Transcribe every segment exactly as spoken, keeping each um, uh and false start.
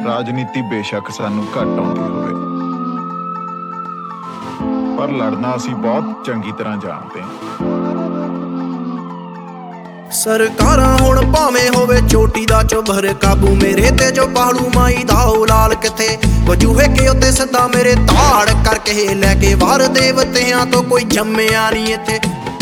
ਰਾਜਨੀਤੀ ਬੇਸ਼ੱਕ ਸਾਨੂੰ ਘੱਟ ਆਉਂਦੀ ਹੋਵੇ, ਪਰ ਲੜਨਾ ਅਸੀਂ ਬਹੁਤ ਚੰਗੀ ਤਰ੍ਹਾਂ ਜਾਣਦੇ ਹਾਂ। ਸਰਕਾਰਾਂ ਹੁਣ ਭਾਵੇਂ ਹੋਵੇ ਚੋਟੀ ਦਾ ਚੁੱਭਰ, ਕਾਬੂ ਮੇਰੇ ਤੇ ਜੋ ਪਾਲੂ ਮਾਈ ਦਾ ਉਹ ਲਾਲ ਕਿੱਥੇ ਵਜੂਹੇ ਕਿ ਉੱਤੇ ਸਦਾ ਮੇਰੇ ਤਾੜ ਕਰਕੇ ਲੈ ਕੇ ਵਾਰ ਦੇਵਤਿਆਂ ਤੋਂ ਕੋਈ ਜੰਮਿਆ ਨਹੀਂ ਇੱਥੇ।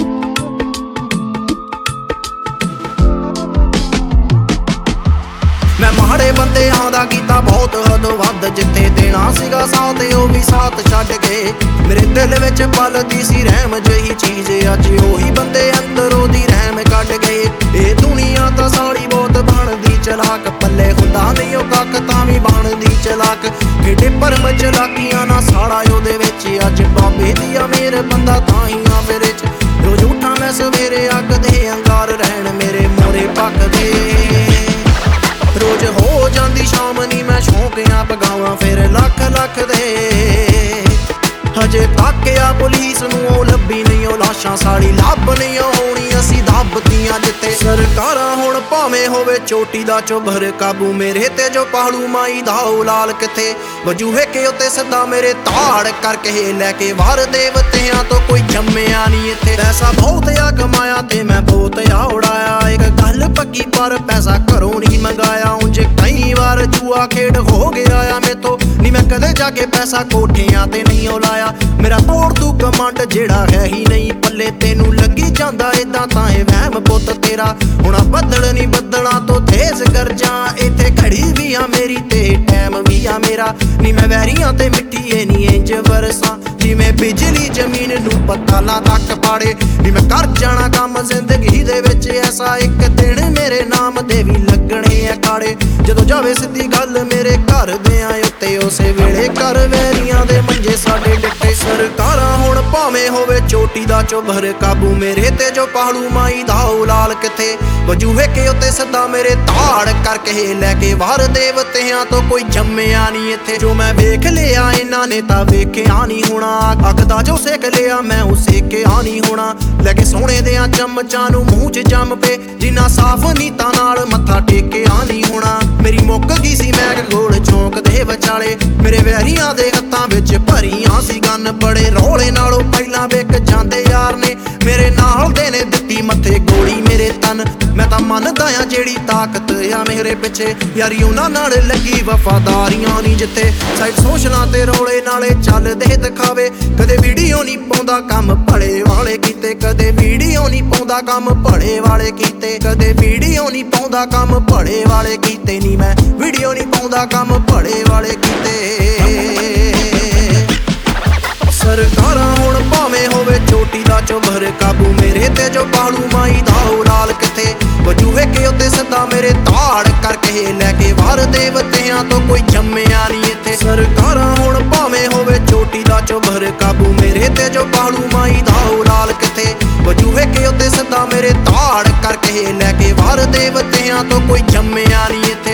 ਮੈਂ ਮਾੜੇ ਬੰਦਿਆਂ ਦਾ ਕੀਤਾ ਬਹੁਤ ਹੱਦ ਵੱਧ, ਜਿੱਥੇ ਦੇਣਾ ਸੀਗਾ ਸਾਥ ਉਹ ਵੀ ਸਾਥ ਛੱਡ ਗਏ। ਮੇਰੇ ਦਿਲ ਵਿੱਚ ਪਲਦੀ ਸੀ ਰਹਿਮ ਜਿਹੀ ਚੀਜ਼, ਅੱਜ ਉਹੀ ਬੰਦੇ ਅੰਦਰ ਉਹਦੀ ਰਹਿਮ ਕੱਢ ਗਏ। ਇਹ ਦੁਨੀਆ ਤਾਂ ਸਾਲੀ ਬਹੁਤ ਬਣਦੀ ਚਲਾਕ, ਪੱਲੇ ਹੁੰਦਾ ਨਹੀਂ ਉਹ ਕੱਖ ਤਾਂ ਵੀ ਬਣਦੀ ਚਲਾਕ। ਕਿਹੜੇ ਭਰਮ ਚਲਾਕੀਆਂ ਨਾ ਸਾੜਾ ਉਹਦੇ ਵਿੱਚ, ਅੱਜ ਬਾਬੇ ਦੀ ਆ ਮੇਰੇ ਬੰਦਾ ਤਾਂ ਹੀ ਆ ਮੇਰੇ ਚ। ਰੋਜ਼ ਉੱਠਾਂ ਮੈਂ ਸਵੇਰੇ ਅੱਗ ਦੇ ਅੰਗਾਰ ਰਹਿਣ ਮੇਰੇ ਮੋਰੇ ਪੱਕਦੇ, ਰੋਜ਼ ਹੋ ਜਾਂਦੀ ਸ਼ਾਮ ਨੀ ਮੈਂ ਸ਼ੌਂਕਿਆਂ ਪਗਾਵਾਂ ਫਿਰ ਲੱਖ ਲੱਖ ਦੇ। ਹਜੇ ਤੱਕ ਆ ਪੁਲਿਸ ਨੂੰ ਉਹ ਲੱਭੀ ਨਹੀਂ ਉਹ ਲਾਸ਼ਾਂ, ਸਾਲੀ ਲੱਭ ਨਹੀਂ ਹੋਣੀ ਅਸੀਂ ਦੱਬਤੀਆਂ ਜਿੱਥੇ। ਸਰਕਾਰਾਂ ਹੁਣ ਭਾਵੇਂ ਹੋਵੇ ਚੋਟੀ ਦਾ ਚੁੱਭਰ, ਕਾਬੂ ਮੇਰੇ ਤੇ ਜੋ ਪਾਲੂ ਮਾਈ ਦਾ ਉਹ ਲਾਲ ਕਿੱਥੇ ਵਜੂਹੇ ਕਿ ਉੱਤੇ ਸਦਾ ਮੇਰੇ ਤਾੜ ਕਰਕੇ ਲੈ ਕੇ ਵਾਰ ਦੇਵਤਿਆਂ ਤੋਂ ਕੋਈ ਜੰਮਿਆ ਨਹੀਂ ਇੱਥੇ। ਪੈਸਾ ਬਹੁਤ ਆ ਕਮਾਇਆ ਤੇ ਮੈਂ ਬਹੁਤ ਆ ਉਡਾਇਆ, ਇੱਕ ਗੱਲ ਪੱਕੀ ਪਰ ਪੈਸਾ ਘਰੋਂ ਨਹੀਂ ਮੰਗਾਇਆ। ਉਂਝ ਕਈ ਵਾਰ ਜੂਆ ਖੇਡ ਹੋ ਗਿਆ ਆ ਮੇਥੋਂ, ਨੀ ਮੈਂ ਕਦੇ ਜਾ ਕੇ ਪੈਸਾ ਕੋਠਿਆਂ ਤੇ ਨਹੀਂ ਉਹ ਲਾਇਆ। ਮੇਰਾ ਤੋੜ ਤੂੰ ਕਮਾਂਡ ਜਿਹੜਾ ਹੈ ਹੀ ਨਹੀਂ ਪੱਲੇ, ਤੈਨੂੰ ਲੱਗੀ ਜਾਂਦਾ ਏਦਾਂ ਤਾਂ ਇਹ ਵਹਿਮ ਪੁੱਤ ਤੇਰਾ। ਹੁਣ ਬੱਦਲ ਨਹੀਂ ਬੱਦਲਾਂ ਤੋਂ ਤੇਜ਼ ਗਰਜਾਂ, ਇੱਥੇ ਘੜੀ ਵੀ ਆ ਮੇਰੀ ਤੇ ਟਾਈਮ ਵੀ ਆ ਮੇਰਾ। ਨੀ ਮੈਂ ਵੈਰੀਆਂ ਤੇ ਮਿੱਟੀ ਏ ਨੀ ਇੰਜ ਵਰਸਾਂ, ਜਿਵੇਂ ਬਿਜਲੀ ਜ਼ਮੀਨ ਨੂੰ ਪਤਾਲਾਂ ਤੱਕ ਪਾੜੇ। ਨੀ ਮੈਂ ਕਰ ਜਾਣਾ ਕੰਮ ਜ਼ਿੰਦਗੀ ਦੇ ਵਿੱਚ ਐਸਾ, ਇੱਕ ਦਿਨ ਮੇਰੇ ਨਾਮ ਦੇ ਵੀ ਲੱਗਣੇ ਆ ਕਾੜੇ। ਜਦੋਂ ਜਾਵੇ ਸਿੱਧੀ ਗੱਲ ਮੇਰੇ ਘਰ ਦਿਆਂ ਉੱਤੇ, ਉਸੇ ਵੇਲੇ ਘਰ ਵੈਰੀਆਂ ਦੇ ਮੰਜੇ ਸਾਡੇ ਡਿੱਟੇ। ਸਰਕਾਰਾਂ ਹੁਣ ਭਾਵੇਂ ਹੋਵੇ ਚੋਟੀ ਦਾ ਚੁੱਭਰ, ਕਾਬੂ ਮੇਰੇ ਤੇ ਜੋ ਪਾਲੂ ਮਾਈ ਦਾ ਉਹ ਲਾਲ ਕਿੱਥੇ ਵਜੂਹੇ ਕਿ ਉੱਤੇ ਸਦਾ ਮੇਰੇ ਤਾੜ ਕਰਕੇ ਲੈ ਕੇ ਵਾਰ ਦੇਵਤਿਆਂ ਤੋਂ ਕੋਈ ਜੰਮਿਆ ਨਹੀਂ ਇੱਥੇ। ਜੋ ਮੈਂ ਵੇਖ ਲਿਆ ਇਹਨਾਂ ਨੇ ਤਾਂ ਵੇਖਿਆ ਨਹੀਂ ਹੋਣਾ, ਅੱਗ ਦਾ ਜੋ ਸੇਕ ਲਿਆ ਮੈਂ ਉਹ ਸੇਕਿਆ ਨਹੀਂ ਹੋਣਾ। ਲੈ ਕੇ ਸੋਨੇ ਦਿਆਂ ਚਮਚਾਂ ਨੂੰ ਮੂੰਹ 'ਚ ਜੰਮ ਪੇ, ਜਿੰਨਾ ਸਾਫ਼ ਨੀਤਾਂ ਨਾਲ ਮੱਥਾ ਟੇਕਿਆ ਨਹੀਂ ਹੋਣਾ। ਮੇਰੀ ਮੁੱਕ ਗਈ ਸੀ ਮੈਂ ਗੋਲ ਚੌਂਕ ਦੇ ਵਿਚਾਲੇ, ਮੇਰੇ ਵੈਰੀਆਂ ਦੇ ਹੱਥਾਂ ਵਿੱਚ ਭਰੀਆਂ ਸੀ ਗੰਨ। ਬੜੇ ਰੌਲੇ ਨਾਲੋਂ ਪਹਿਲਾਂ ਵਿਕ ਜਾਂਦੇ ਯਾਰ ਨੇ, ਮੇਰੇ ਨਾਲ ਦੇ ਨੇ ਦਿੱਤੀ ਮੱਥੇ ਗੋਲੀ ਮੇਰੇ ਤਨ। ਮੈਂ ਤਾਂ ਮੰਨਦਾ ਆ ਜਿਹੜੀ ਤਾਕਤ ਆ ਮੇਰੇ ਪਿੱਛੇ, ਯਾਰੀ ਉਹਨਾਂ ਨਾਲ ਲੱਗੀ ਵਫਾਦਾਰੀਆਂ ਨਹੀਂ ਜਿੱਥੇ। ਸਾਈਡ ਸੋਸ਼ਲਾਂ ਤੇ ਰੌਲੇ ਨਾਲੇ ਚੱਲਦੇ ਦਿਖਾਵੇ, ਕਦੇ ਵੀਡੀਓ ਨਹੀਂ ਪਾਉਂਦਾ ਕੰਮ ਭਲੇ ਵਾਲੇ ਕੀਤੇ, ਕਦੇ ਵੀਡੀਓ ਨਹੀਂ ਪਾਉਂਦਾ ਕੰਮ ਭਲੇ ਵਾਲੇ ਕੀਤੇ, ਕਦੇ ਵੀਡੀਓ ਨਹੀਂ ਪਾਉਂਦਾ ਕੰਮ ਭਲੇ ਵਾਲੇ ਕੀਤੇ। ਨਹੀਂ ਮੈਂ ਵੀਡੀਓ ਨਹੀਂ ਪਾਉਂਦਾ ਕੰਮ ਭਲੇ ਵਾਲੇ ਕੀਤੇ। ਸਰਕਾਰਾਂ ਹੁਣ ਭਾਵੇਂ ਹੋਵੇ ਚੋਟੀ ਦਾ ਚੁੱਭਰ, ਕਾਬੂ ਮੇਰੇ ਤੇ ਜੋ ਪਾਲੂ ਮਾਈ ਦਾ ਉਹ ਲਾਲ ਕਿੱਥੇ ਵਜੂਹੇ ਕਿ ਉੱਤੇ ਸਦਾ ਮੇਰੇ ਤਾੜ ਕਰਕੇ ਲੈ ਕੇ ਵਾਰ ਦੇਵਤਿਆਂ ਤੋਂ ਕੋਈ ਜੰਮਿਆ ਨਹੀਂ ਇੱਥੇ। ਸਰਕਾਰਾਂ ਹੁਣ ਭਾਵੇਂ ਹੋਵੇ ਚੋਟੀ ਦਾ ਚੁੱਭਰ, ਕਾਬੂ ਮੇਰੇ ਤੇ ਜੋ ਪਾਲੂ ਮਾਈ ਦਾ ਉਹ ਲਾਲ ਕਿੱਥੇ ਵਜੂਹੇ ਕਿ ਉੱਤੇ ਸਦਾ ਮੇਰੇ ਤਾੜ ਕਰਕੇ ਲੈ ਕੇ ਵਾਰ ਦੇਵਤਿਆਂ ਤੋਂ ਕੋਈ ਜੰਮਿਆ ਨਹੀਂ ਇੱਥੇ।